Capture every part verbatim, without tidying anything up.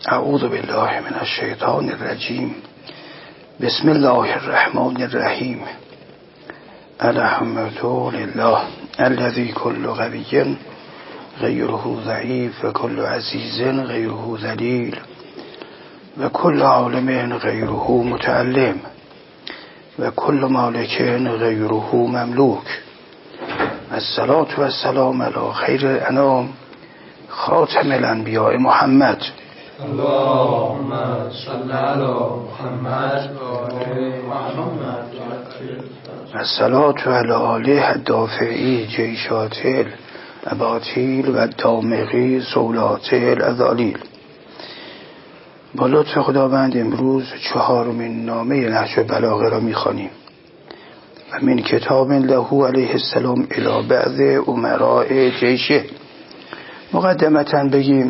اعوذ بالله من الشیطان الرجیم. بسم الله الرحمن الرحیم. الحمد لله الذي كل قوي غيره ضعيف وكل عزيز غيره ذليل وكل عالم غيره متعلم وكل مالك غيره مملوك. الصلاة والسلام على خير الأنام خاتم الأنبياء محمد. اللهم صل على محمد محمد. الصلاة على آله الدافعی جیشات الاباطیل و دامغی سولات الأذالیل. با لطف خداوند امروز چهارمین نامه نهج البلاغه را می‌خوانیم و من کتاب له علیه السلام الی بعض امراء جیشه. مقدمتاً بگیم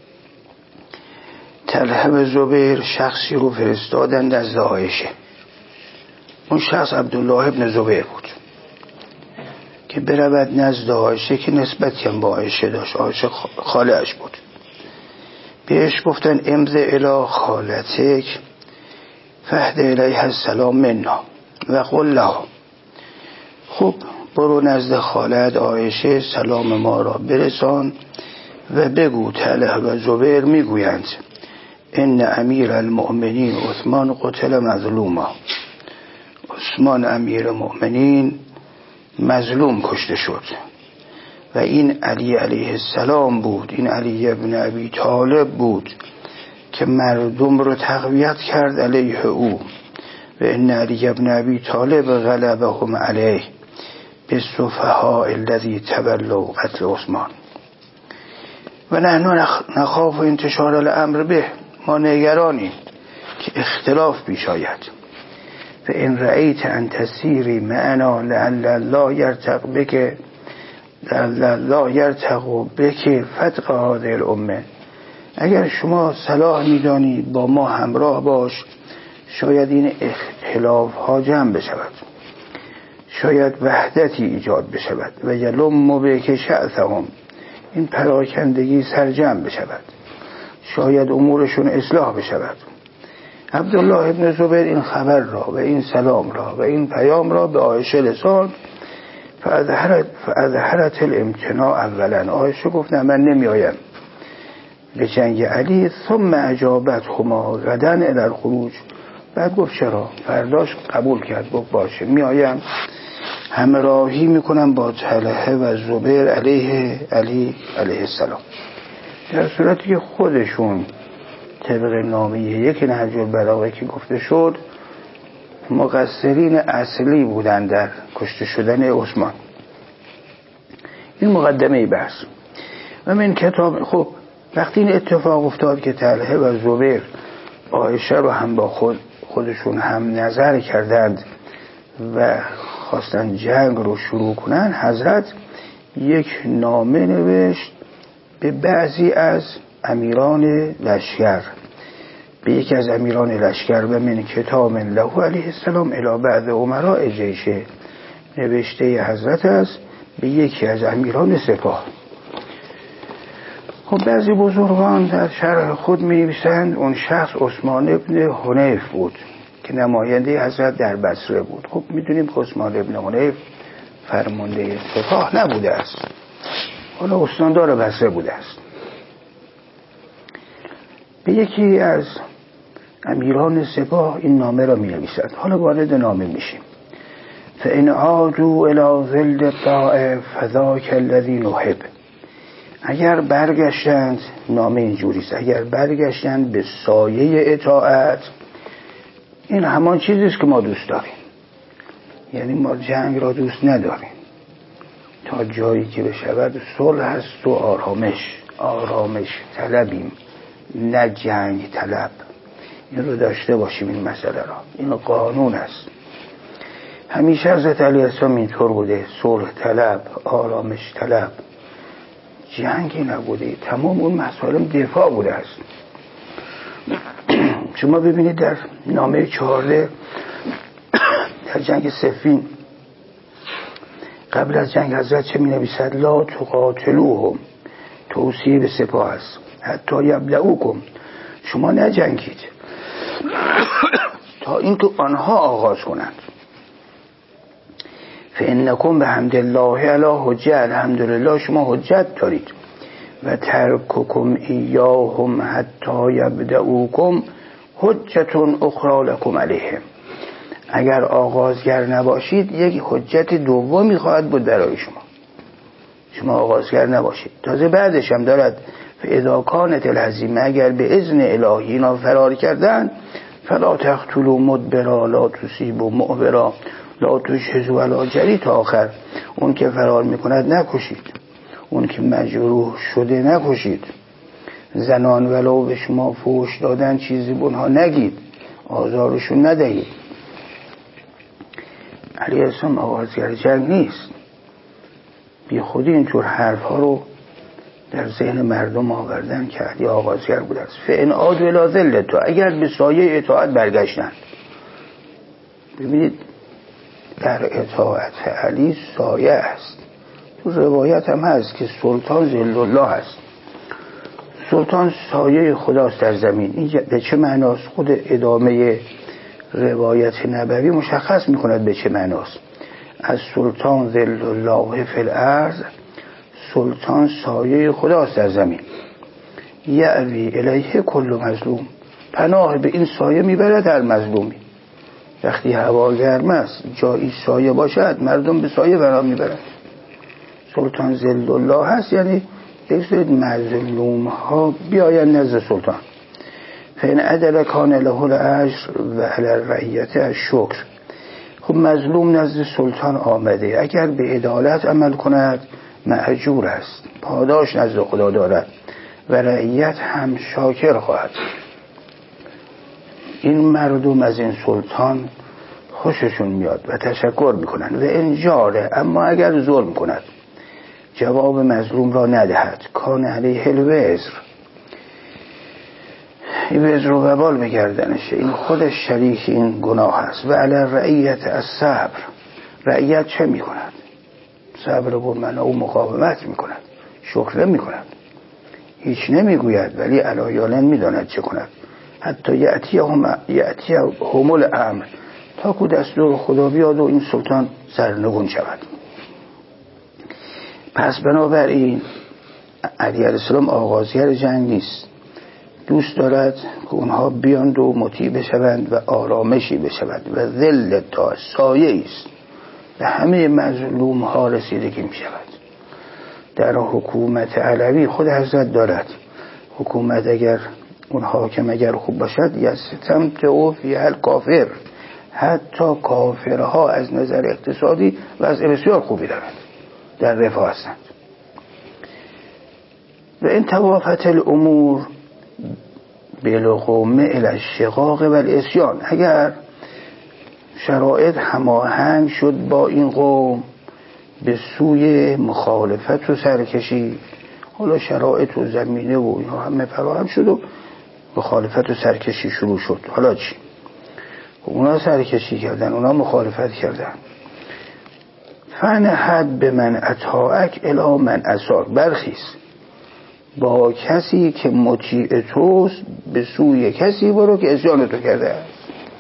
طلحه و زبیر شخصی رو فرستادن نزد عایشه. اون شخص عبدالله ابن زبیر بود که برود نزد عایشه که نسبت کم با عایشه داشت. عایشه خاله‌اش بود. بهش گفتن امضی الی خالتک فهد الیها السلام منا و قل لها. خب برو نزد خالت عایشه سلام ما را برسان و بگو طلحه و زبیر میگویند ان امیر المؤمنین عثمان قتل مظلوما. عثمان امیر مؤمنین مظلوم کشته شد و این علی علیه السلام بود، این علی ابن ابی طالب بود که مردم رو تقویت کرد علیه او. و ان علی ابن ابی طالب غلبهم علیه بالسفهاء الذی تولوا قتل عثمان و نحن نخاف انتشار الامر به. ما نگرانیم که اختلاف پیش آید. و ان رأیت ان تسیری معنا لعل الله یرتق بک لعل الله یرتق بک فتق هذه الامه. اگر شما صلاح میدانی با ما همراه باش، شاید این اختلاف ها جمع بشود، شاید وحدتی ایجاد بشود و یلم بک شأثهم، این پراکندگی سرجم بشود، شاید امورشون اصلاح بشود. عبدالله ابن زبیر این خبر را و این سلام را و این پیام را به عایشه رساند. فاظهرت فاظهرت الامتناع اولا. عایشه گفت نه من نمی آیم به جنگ علی. ثم اجابت هما غدا الی الخروج. بعد گفت چرا؟ فرداش قبول کرد، گفت باشه می آیم، همراهی میکنم با طلحه و زبیر علیه علی علیه السلام. در صورتی که خودشون طبق نامه یک نهج البلاغه که گفته شد مقصرین اصلی بودن در کشته شدن عثمان. این مقدمه بحث. و من کتاب. خب وقتی این اتفاق افتاد که طلحه و زبیر عایشه رو هم با خود خودشون هم نظر کردند و خواستن جنگ رو شروع کنن، حضرت یک نامه نوشت به بعضی از امیران لشکر، به یکی از امیران لشکر و من کتاب له علیه السلام الی بعض امراء جیشه. نوشته حضرت است به یکی از امیران سپاه. خب بعضی بزرگان در شرح خود می نویسند اون شخص عثمان ابن حنیف بود که نماینده حضرت در بصره بود. خب میدونیم که عثمان ابن حنیف فرمانده سپاه نبوده است، حالا استاندار بصره بوده است. به یکی از امیران سپاه این نامه را می نویسد. حالا وارد نامه میشیم. فإن عادوا إلى ظل الطائف فذاك الذي نحب. اگر برگشتند، نامه اینجوری است، اگر برگشتند به سایه اطاعت، این همان چیزی است که ما دوست داریم. یعنی ما جنگ را دوست نداریم تا جایی که بشود صلح است و آرامش آرامش طلبیم، نه جنگ طلب. این رو داشته باشیم این مسئله را. این قانون است. همیشه حضرت علیه السلام اینطور بوده، صلح طلب، آرامش طلب، جنگی نبوده. تمام اون مسائل دفاع بوده است. شما ببینید در نامه چهارده در جنگ صفین قبل از جنگ حضرت چه می نویسد؟ لا تقاتلوهم، توصیه به سپاه است، حتی یبلعوکم، شما نجنگید تا اینکه آنها آغاز کنند. فانکم بحمد الله علی حجه، الحمدلله شما حجت دارید. و ترککم ایاهم حتی یبدؤکم حجت اخری لکم علیهم، اگر آغازگر نباشید یک حجت دومی خواهد بود برای شما. شما آغازگر نباشید. تازه بعدش هم دارد فاذا کانت الهزیمه، اگر به اذن الهی اینا فرار کردن، فلا تقتلوا مدبرا لا تصیبوا معبرا لا تجهزوا ولا جری تا آخر. اون که فرار میکند نکشید، اون که مجروح شده نکشید. زنان ولو به شما فحش دادن چیزی به اونها نگید، آزارشون ندهید. علیه السلام آغازگر جنگ نیست. بی خودی اینطور حرف ها رو در ذهن مردم آوردن که علی آغازگر بود است. فان عادوا الی ذلته، اگر به سایه اطاعت برگشتند. ببینید در اطاعت علی سایه است. تو روایت هم هست که سلطان ذل الله است. سلطان سایه خداست در زمین. این به چه معناست؟ خود ادامه روایت نبوی مشخص میکند به چه معناست. از سلطان ذل الله فی الارض، سلطان سایه خداست در زمین. یعوی الیه کل مظلوم، پناه به این سایه میبرد هر مظلومی. وقتی هوا گرم است جایی سایه باشد مردم به سایه پناه میبرند. سلطان ذل الله هست، یعنی یک سری مظلوم ها بیاین نزد سلطان. فین عدل کان له الاجر و علی الرعیت الشکر. خب مظلوم نزد سلطان آمده، اگر به عدالت عمل کند مأجور است، پاداش نزد خدا دارد و رعیت هم شاکر خواهد. این مردم از این سلطان خوششون میاد و تشکر میکنن. و انجاره، اما اگر ظلم کند جواب مظلوم را ندهد، کان علیه الوزر، این وزر و وبال بگردنشه، این خودش شریک این گناه است. و علی الرعیت الصبر، رعیت چه میکند؟ صبر و منع و مقاومت میکند، شکر میکند، هیچ نمیگوید ولی علایالن میداند چه کند. حتی یأتی هم یأتی هم الامر، تا که دستور خدا بیاد و این سلطان سرنگون شود. پس بنابراین علی علیه السلام آغازگر جنگ نیست. دوست دارد که اونها بیاند و مطیع بشوند و آرامشی بشوند و ذل تا سایه است و همه مظلوم ها رسیدگی می شود. در حکومت علوی خود حضرت دارد حکومت اگر اون حاکم اگر خوب باشد یستمت او فی الکافر، حتی کافرها از نظر اقتصادی و از بسیار خوبی دارند، در رفاه هستند. و این توافت الامور بالقوم الی الشقاق و العصیان، اگر شرایط هماهنگ شد با این قوم به سوی مخالفت و سرکشی، حالا شرایط و زمینه و اینها همه فراهم شد و مخالفت و سرکشی شروع شد، حالا چی؟ اونا سرکشی کردن، اونا مخالفت کردن. فنهد به من اطاعک الی من عصاک، برخیز با کسی که مطیع توست به سوی کسی برو که عصیان تو کرده است.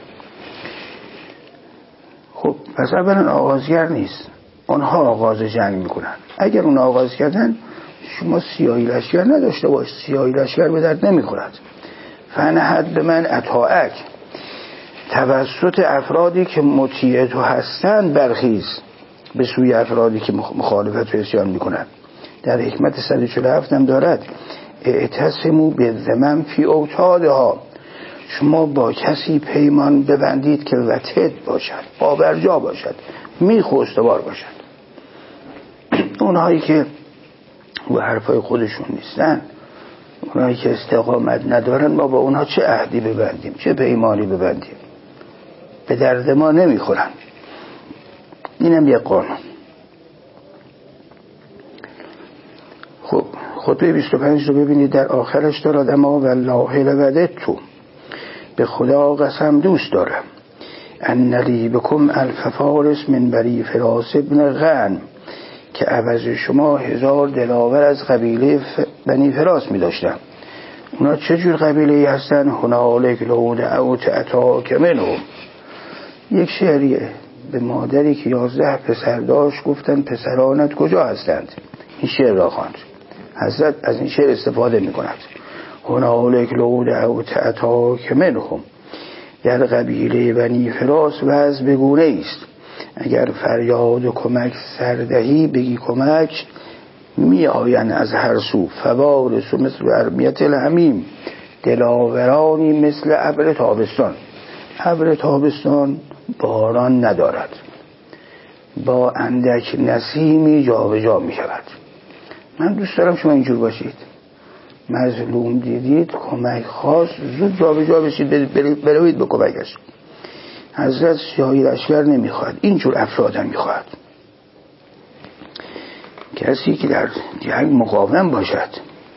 خب پس اولا آغازگر نیست، اونها آغاز جنگ میکنن. اگر اون آغاز کردن شما سیاهی لشکر نداشته باش، سیاهی لشکر به درد نمیخورد. فنهد به من اطاعک، توسط افرادی که مطیع تو هستن برخیز به سوی افرادی که مخالفت و عصیان میکنن. در حکمت صد و چهل و هفت هم دارد اعتصموا بالذمم فی اوتادها، شما با کسی پیمان ببندید که وتد باشد، پابرجا باشد، میخواستوار باشد. اونهایی که و حرفای خودشون نیستن، اونهایی که استقامت ندارن، ما با اونها چه عهدی ببندیم، چه پیمانی ببندیم؟ به درد ما نمیخورن. اینم یک قانون. خب خطبه بیست و پنج رو ببینید، در آخرش دارد اما والله لوددت، به خدا قسم دوست دارم، ان لی بکم الف فارس من بری فراس ابن غنم، که عوض شما هزار دلاور از قبیله بنی فراس می داشتم. اونا چه جور قبیله‌ای هستن؟ هنالک لو دعوت اتاک منهم. یک شعریه به مادری که یازده پسر داشت گفتن پسرانت کجا هستند؟ این شعر را خواند. حضرت از این شعر استفاده می‌کند. هنالک لو دعوت اتاک منهم. در قبیله بنی فراس وضع بگونه است، اگر فریاد و کمک سردهی بگی کمک می آین از هر سو. فوارس و مثل ارمیت الحمیم، دلاورانی مثل ابر تابستان. ابر تابستان باران ندارد، با اندک نسیمی جا به جا می شود. من دوست دارم شما اینجور باشید، مظلوم دیدید کمک خواست زود جا به جا بشید، بروید به کمکش. حضرت سیاهی لشکر نمیخواد، اینجور افراد هم میخواد، کسی که در جنگ مقاوم باشد.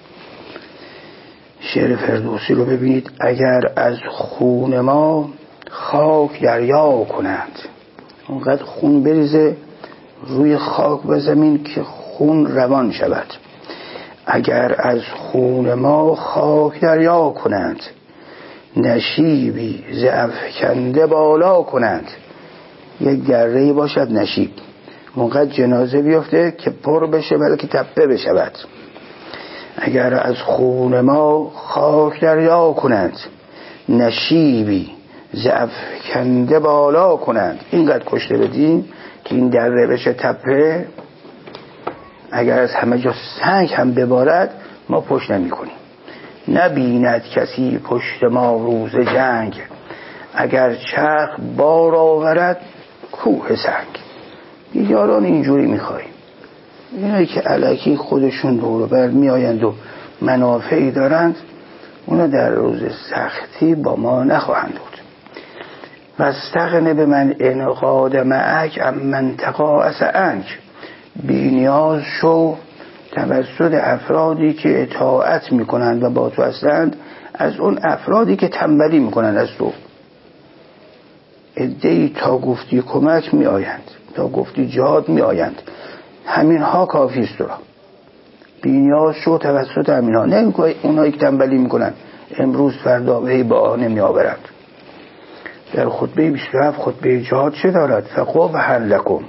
شعر فردوسی رو ببینید. اگر از خون ما خاک دریا کنند، اونقدر خون بریزه روی خاک و زمین که خون روان شود. اگر از خون ما خاک دریا کنند، نشیبی ز افکنده بالا کنند. یک دره‌ای باشد نشیب، اونقدر جنازه بیفته که پر بشه بلکه تپه بشود. اگر از خون ما خاک دریا کنند، نشیبی ز افکنده بالا کنند. اینقدر کشته بدیم که این دره بشه تپه. اگر از همه جا سنگ هم ببارد ما پشت نمی کنیم. نبیند کسی پشت ما روز جنگ، اگر چرخ بار آورد کوه سنگ. یاران اینجوری میخوایم، اینایی که الکی خودشون دور بر می آیند و منافعی دارند، اونا در روز سختی با ما نخواهند بود. و استغنه به من انقاد معک ام من تقاعس عنک. بی نیاز شو توسط افرادی که اطاعت میکنند و با تو هستند از اون افرادی که تنبلی میکنند از تو. عده‌ای تا گفتی کمک می آیند، تا گفتی جهاد می آیند، همین ها کافی است. را بینیاز شو توسط همین ها، نه اونایی که تنبلی میکنند امروز فردا به با آنه می آورند. در خطبه بیست و هفت خطبه جهاد چه دارد؟ فقبح لکم،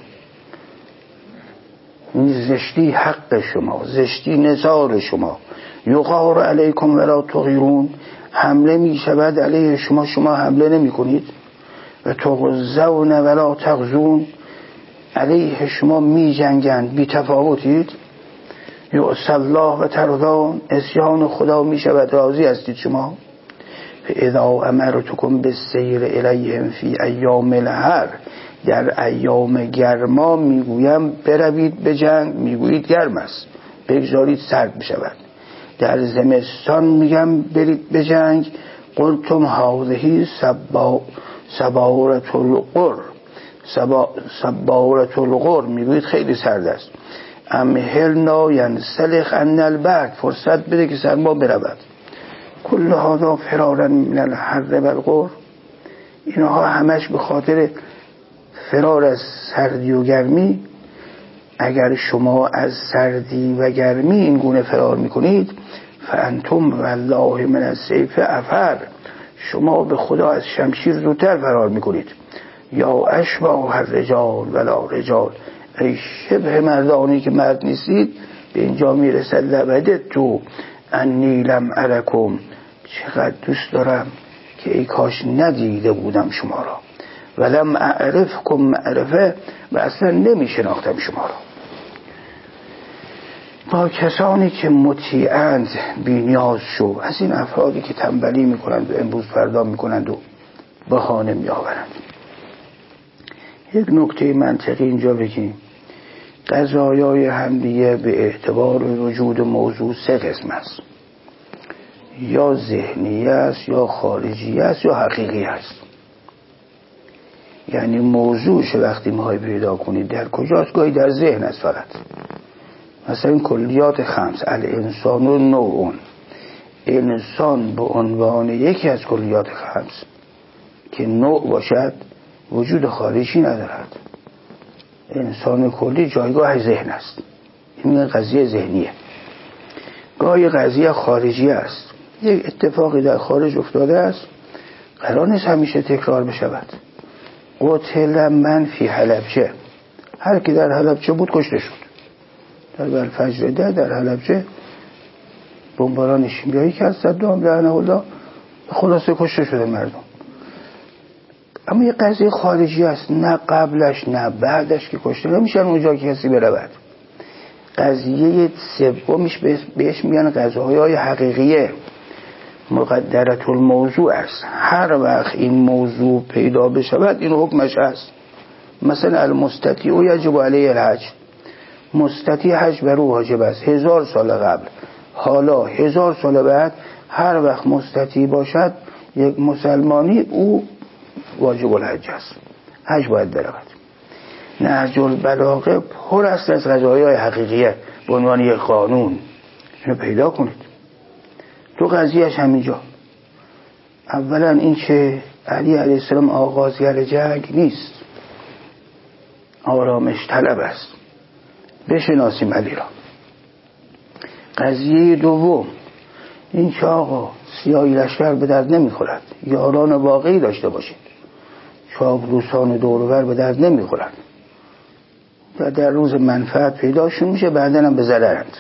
زشتی حق شما، زشتی نثار شما. یغار علیکم ولا تغیرون، حمله می شود علیه شما، شما حمله نمی کنید. و تغزون ولا تغزون، علیه شما می جنگند، بی تفاوتید. یعصی الله و ترضون، عصیان خدا می شود راضی هستید شما. فاذا امرتکم بالسیر الیهم فی ایام الحر، در ایام گرما میگویم بروید به جنگ، میگویید گرم است بگذارید سرد بشود. در زمستان میگم برید به جنگ، قلتم هذه سبا سباورت القر، سبا سباورت القر، میگویید خیلی سرد است. امهلنا ینسلخ ان البرد، فرصت بده که سرما برود. کل هذا فرارا من الحر والقر، اینها همش به خاطر فرار از سردی و گرمی. اگر شما از سردی و گرمی این گونه فرار میکنید، فانتم والله من السیف افر، شما به خدا از شمشیر زودتر فرار میکنید. یا اشباه الرجال ولا رجال، ای شبه مردانی که مرد نیستید. به اینجا میرسد لبدت تو انی لم ارکم، چقدر دوست دارم که ای کاش ندیده بودم شما را. ولم اعرفکم معرفه، و اصلا نمی شناختم شما را. با کسانی که مطیعند بی نیاز شو، از این افرادی که تنبلی میکنند و امروز فردا میکنند و بهانه میآورند. یک نکته منطقی اینجا بگیم. قضایای همدیگه به اعتبار وجود موضوع سه قسم است، یا ذهنی است، یا خارجی است، یا حقیقی است. یعنی موضوعش وقتی میخوای پیدا کنید در کجاست، گاهی در ذهن است فقط. مثلا کلیات خمس، الانسان و نوعون، انسان به عنوان یکی از کلیات خمس که نوع باشد وجود خارجی ندارد. انسان کلی جایگاه ذهن است، این قضیه ذهنیه. گاهی قضیه خارجی است، یک اتفاقی در خارج افتاده است، قرار نیست همیشه تکرار بشود. قتل من فی حلبچه، هر کی در حلبچه بود کشته شد. در بلفجر ده در حلبچه بمباران شیمیایی که از صدام لعنه الله خلاصه کشته شده مردم. اما یه قضیه خارجی است، نه قبلش نه بعدش که کشته نمیشن اونجا که کسی برود. قضیه سومیش بهش میگن قضاهای حقیقیه، مقدرت الموضوع است. هر وقت این موضوع پیدا بشود این حکمش است. مثلا المستطیع یجب علیه الحج، مستطیع حج بر او واجب است هزار سال قبل. حالا هزار سال بعد هر وقت مستطیع باشد یک مسلمانی او واجب الحج است، حج باید برود. نهج البلاغه پر است از قضایای حقیقیه به عنوان یک قانون. اینو پیدا کنید. تو قضیهش همینجا. اولا این که علی علیه السلام آغازگر جنگ نیست، آرامش طلب است. بشناسیم علی را. قضیه دوم این که آقا سیاهی لشکر به درد نمیخورد، یاران واقعی داشته باشید. چاپلوسان دورور به درد نمیخورد و در روز منفعت پیداشون میشه، بعدن هم به ضررند.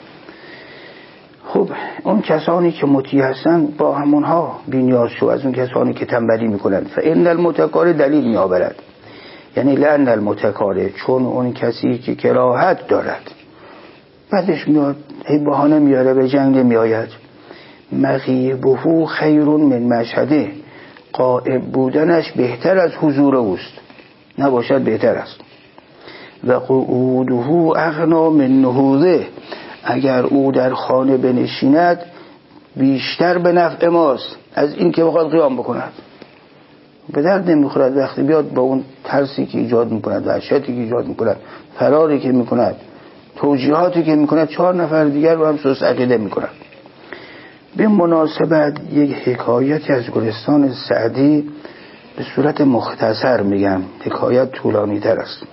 خب اون کسانی که مطیع هستن با همونها بینیاز شو از اون کسانی که تنبلی میکنن. فإن المتکار دلیل میآورد، یعنی لأن المتکار، چون اون کسی که کراهت دارد بعدش میاد ای بهانه میاره به جنگ نمیآید. مغیبه خیر من مشهده، غائب بودنش بهتر از حضور اوست، نباشد بهتر است. و قعوده اغنا من نهوضه، اگر او در خانه بنشیند بیشتر به نفع ماست از این که بخواد قیام بکند. به درد نمیخورد وقتی بیاد با اون ترسی که ایجاد میکند، وحشتی که ایجاد میکند، فراری که میکند، توجیهاتی که میکند، چهار نفر دیگر رو هم سوء عقیده میکند. به مناسبت یک حکایتی از گلستان سعدی به صورت مختصر میگم، حکایت طولانی تر است.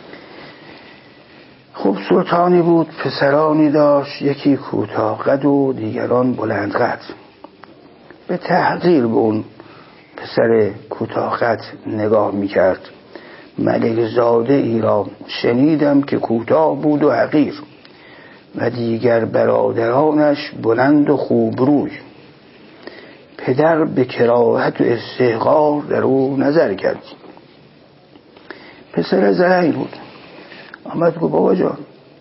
خوب سلطانی بود، پسرانی داشت، یکی کوتاه قد و دیگران بلند قد. به تحقیر به اون پسر کوتاه قد نگاه میکرد. ملک زاده ای را شنیدم که کوتاه بود و حقیر و دیگر برادرانش بلند و خوب روی. پدر به کراهت و استحقار در او نظر کرد. پسر زرعی بود، آمد گفت بابا جان،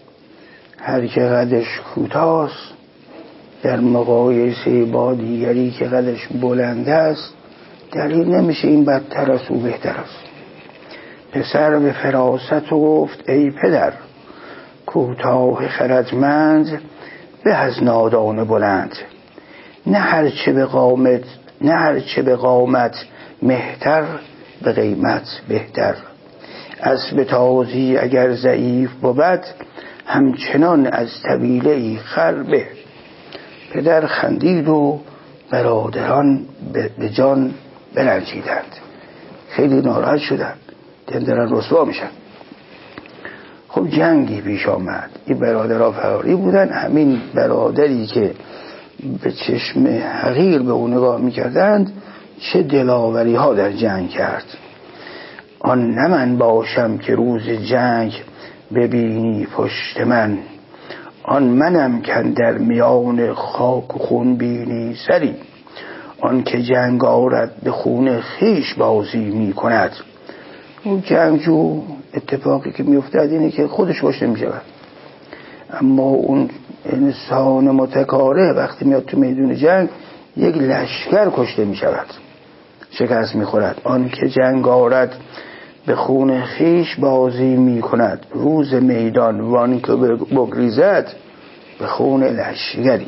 هر که قدش کوتاست در مقایسه با دیگری که قدش بلند است دلیل نمیشه این بدتر است او بهتر است. پسر به فراست گفت ای پدر، کوتاه خردمند به از نادان بلند. نه هر چه به قامت نه هر چه به قامت مهتر، به قیمت بهتر. اسب تازی اگر ضعیف بود، همچنان از طویله خر به. پدر خندید و برادران به جان برنجیدند، خیلی ناراحت شدند، دندرن رسوا میشن. خب جنگی پیش آمد، این برادرها فراری بودن. همین برادری که به چشم حقیر به اون نگاه میکردند چه دلاوری ها در جنگ کرد. آن نه من باشم که روز جنگ ببینی پشت من، آن منم که در میان خاک و خون بینی سری. آن که جنگ آرد به خون خیش بازی می کند. اون جنگجو اتفاقی که می افتد اینه که خودش کشته می شود، اما اون انسان متکاره وقتی میاد تو میدون جنگ یک لشکر کشته می شود، شکست می خورد. آن که جنگ آرد به خون خیش بازی می کند، روز میدان وان که بگریزد به خون لشکری.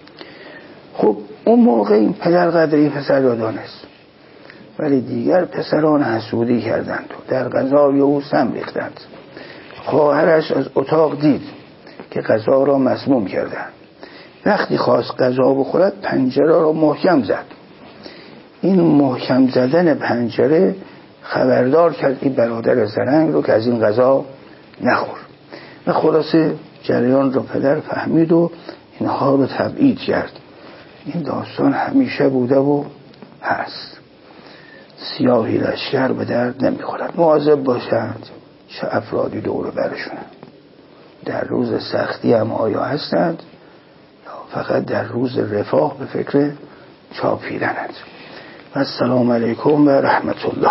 خب اون موقع این پدر قدری پسر را دانست، ولی دیگر پسران حسودی کردند و در غذای او سم ریختند. خواهرش از اتاق دید که غذا را مسموم کردند. وقتی خواست غذا بخورد پنجره را محکم زد. این محکم زدن پنجره خبردار کرد این برادر زرنگ رو که از این غذا نخور. و خلاصه جریان رو پدر فهمید و اینها رو تبعید کرد. این داستان همیشه بوده و هست. سیاهی لشکر به درد نمیخورد. مواظب باشند چه افرادی دور برشونن. در روز سختی هم آیا هستند یا فقط در روز رفاه به فکر چاپیدنند. و السلام علیکم و رحمت الله.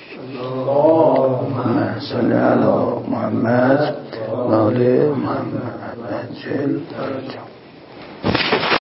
اللهم صل علی محمد و آل محمد.